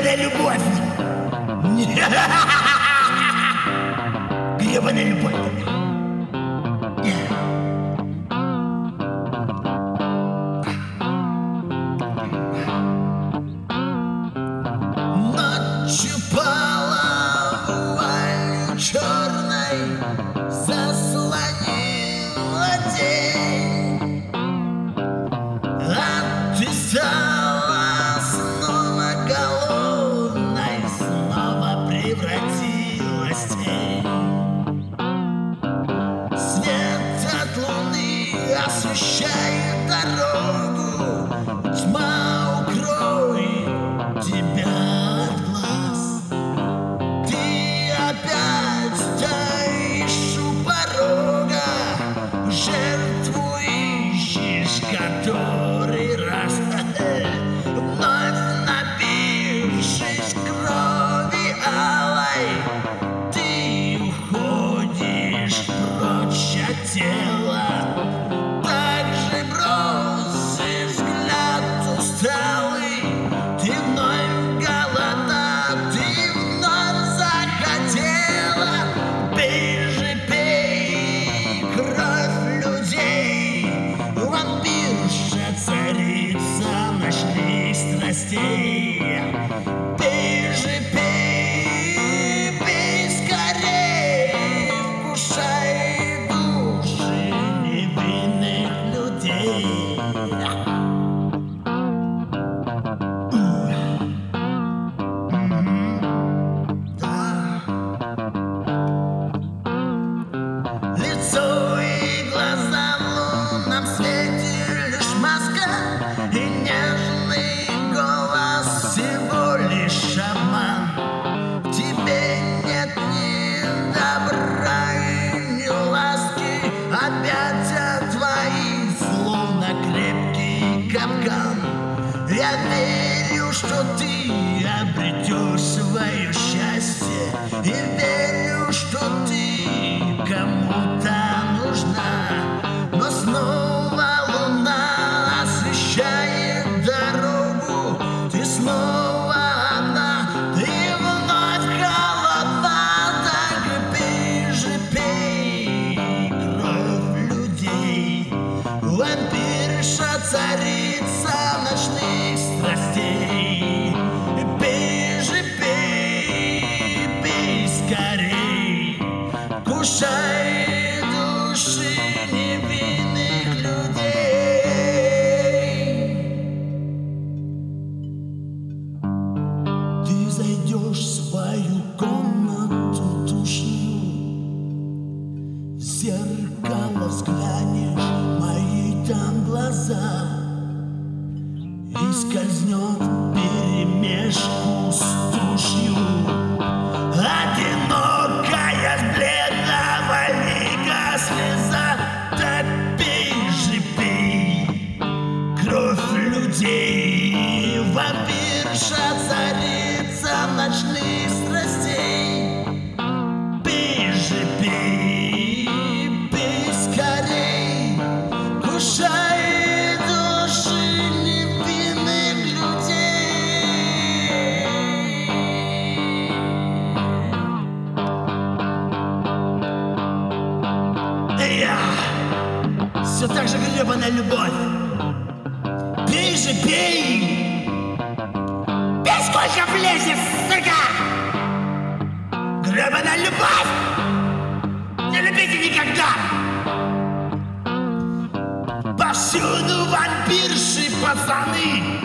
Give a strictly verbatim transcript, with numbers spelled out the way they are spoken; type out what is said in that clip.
Гребаная любовь! Гребаная любовь! Ночью половой черной заслонила день, а ты стала снова голодной, снова превратилась в тень. Свет от луны освещает дорогу, тьма укроет тебя от глаз. Ты опять стоишь у порога, жертву ищешь который раз. Вновь напившись крови алой, ты уходишь прочь от тела. Так же бросишь взгляд усталый, ты вновь голодна, ты вновь захотела. Пей же, пей кровь людей, вампирша, царица ночных страстей. Пей же, пей, пей скорей, вкушай души невинных людей. Лицо и глаза в лунном свете лишь маска, и нежный голос всего лишь обман. В тебе нет ни добра и ни ласки, объятия твои словно крепкий капкан. Я верю, что ты обретешь свое счастье, и верю, что ты кому-то нужна. Но снова луна освещает дорогу, ты снова одна, ты вновь голодна. Так пей же, пей кровь людей, вампирша, царица ночных страстей. Пей же, пей, пей скорей, вкушай души невинных людей. Ты зайдешь в свою комнату душную, в зеркало взглянешь, мои там глаза, и скользнет вперемешку с тушью одинокая с бледного лика слеза. Так пей же, пей кровь людей, вампирша, царица ночных страстей. Пей же, пей, пей скорей, вкушай души невинных людей. Я все так же гребаная любовь. Пей же, пей, пей сколько влезет, сука. Гребаная любовь. Не любите никогда. Повсюду вампирши, пацаны.